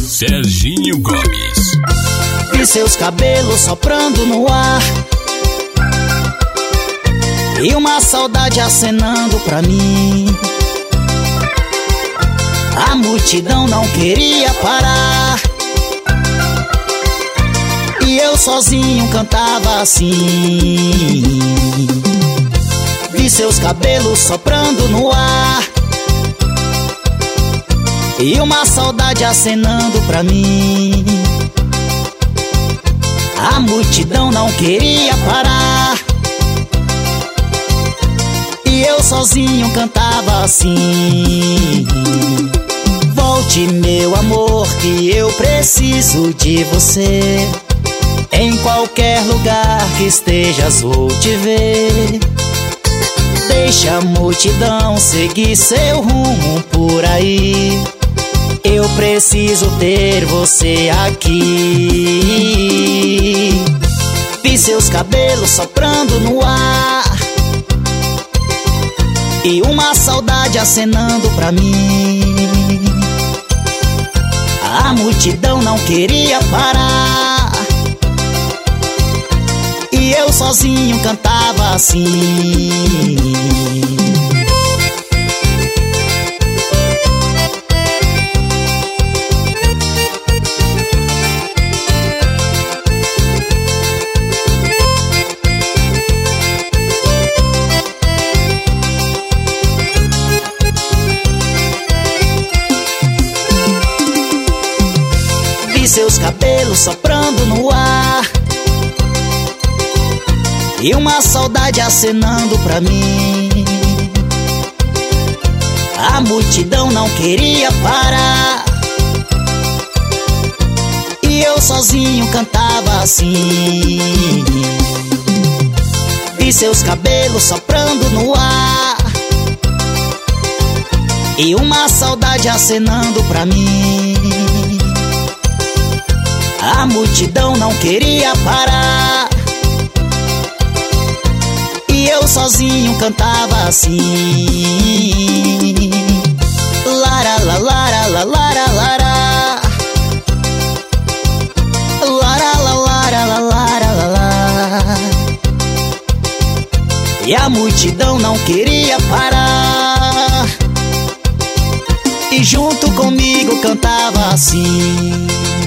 Serginho Gomes. Vi seus cabelos soprando no ar e uma saudade acenando pra mim. A multidão não queria parar e eu sozinho cantava assim. Vi seus cabelos soprando no ar e uma saudade acenando pra mim. A multidão não queria parar e eu sozinho cantava assim. Volte, meu amor, que eu preciso de você. Em qualquer lugar que estejas vou te ver. Deixa a multidão seguir seu rumo por aí. Eu preciso ter você aqui. Vi seus cabelos soprando no ar e uma saudade acenando pra mim. A multidão não queria parar e eu sozinho cantava assim. Vi seus cabelos soprando no ar e uma saudade acenando pra mim. A multidão não queria parar e eu sozinho cantava assim. Vi seus cabelos soprando no ar e uma saudade acenando pra mim. A multidão não queria parar e eu sozinho cantava assim. Lara la lara la lara lara, lara la lara la lara la la. E a multidão não queria parar e junto comigo cantava assim.